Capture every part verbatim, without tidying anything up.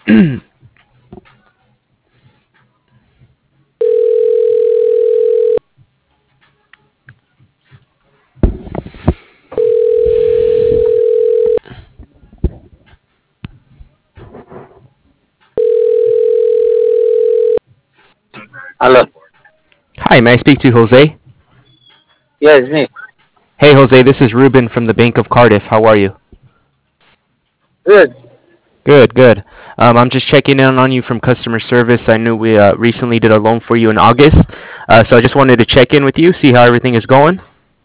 Hello. Hi, may I speak to Jose? Yeah, it's me. Hey, Jose, this is Ruben from the Bank of Cardiff. How are you? Good. Good, good. Um, I'm just checking in on you from customer service. I knew we uh, recently did a loan for you in August, uh, so I just wanted to check in with you, see how everything is going.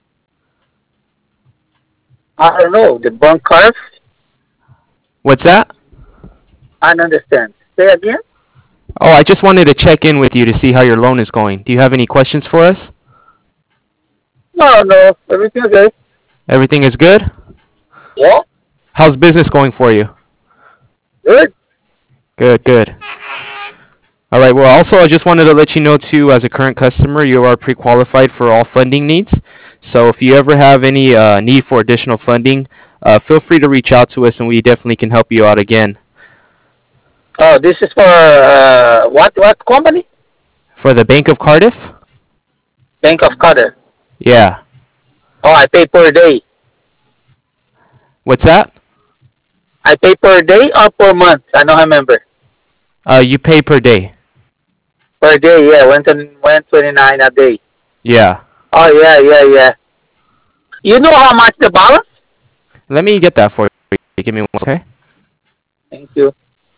I don't know. The bond curve? What's that? I don't understand. Say again? Oh, I just wanted to check in with you to see how your loan is going. Do you have any questions for us? No, no. Everything okay. Everything is good? Yeah? How's business going for you? Good. Good, good. All right. Well, also, I just wanted to let you know too, as a current customer, you are pre-qualified for all funding needs. So if you ever have any uh, need for additional funding, uh, feel free to reach out to us, and we definitely can help you out again. Oh, this is for uh, what what company? For the Bank of Cardiff? Bank of Qatar. Yeah. Oh, I pay per day. What's that? I pay per day or per month? I don't remember. Uh, you pay per day. Per day, yeah. One twenty nine a day. Yeah. Oh, yeah, yeah, yeah. You know how much the balance? Let me get that for you. Give me one. Okay. Thank you.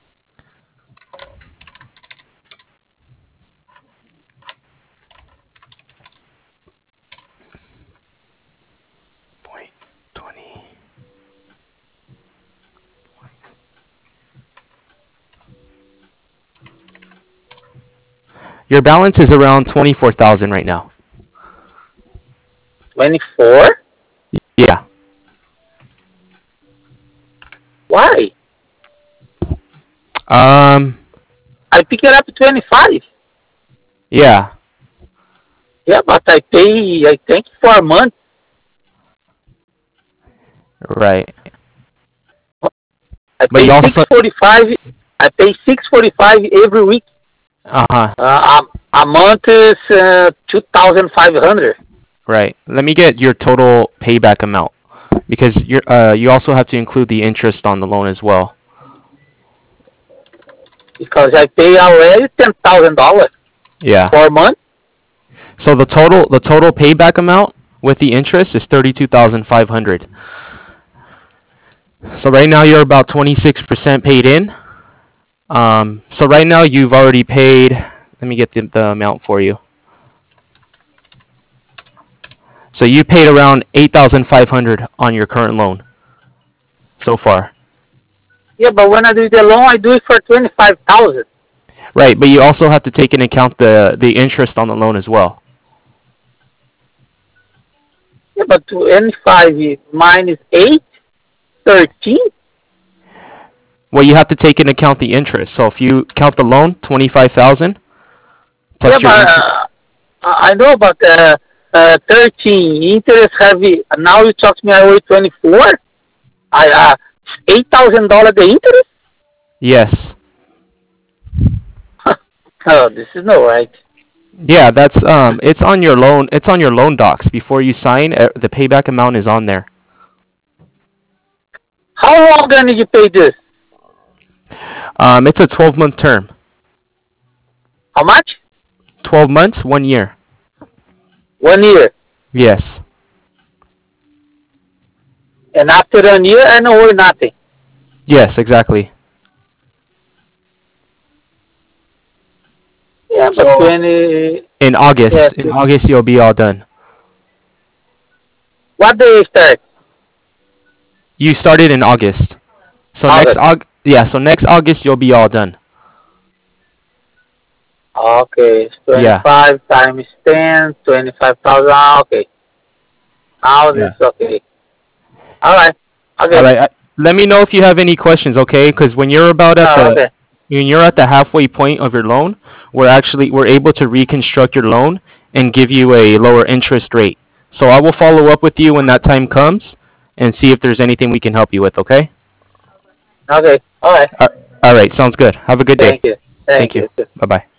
Point twenty. Your balance is around twenty-four thousand right now. Twenty four? Yeah. Why? Um. I pick it up to twenty five. Yeah. Yeah, but I pay I think for a month. Right. I But pay you six also. forty five. I pay six forty five every week. Uh huh. Uh, a, a month is uh, two thousand five hundred. Right. Let me get your total payback amount because you're uh you also have to include the interest on the loan as well. Because I pay already ten thousand dollars Yeah. for a month. So the total the total payback amount with the interest is thirty-two thousand five hundred. So right now you're about twenty-six percent paid in. Um, so right now you've already paid. Let me get the, the amount for you. So you paid around eight thousand five hundred on your current loan so far. Yeah, but when I do the loan, I do it for twenty five thousand. Right, but you also have to take into account the the interest on the loan as well. Yeah, but twenty five minus eight, thirteen. Well, you have to take into account the interest. So if you count the loan, twenty-five thousand Yeah, plus your but interest. uh, I know about uh, uh, thirteen interest heavy. Now you talk to me I owe twenty four. I uh, eight thousand dollars the interest. Yes. Oh, this is not right. Yeah, that's um it's on your loan. It's on your loan docs before you sign. uh, The payback amount is on there. How long did you pay this? Um it's a twelve month term. How much? twelve months, one year. One year. Yes. And after one year, I don't owe nothing. Yes, exactly. Yeah, but So twenty. in Yes. August, in August you'll be all done. What day you start? You started in August. So next August. Aug yeah, so next August you'll be all done. Okay, it's Yeah. twenty-five times ten, twenty-five thousand. Okay, now this Yeah. is okay. All right. All Okay. right. I, let me know if you have any questions, okay? Cuz when you're about at Uh, the okay. when you're at the halfway point of your loan, we're actually we're able to reconstruct your loan and give you a lower interest rate. So I will follow up with you when that time comes and see if there's anything we can help you with, okay? Okay. All right. Uh, All right, sounds good. Have a good day. Thank you. Thank Thank you. you. Bye bye.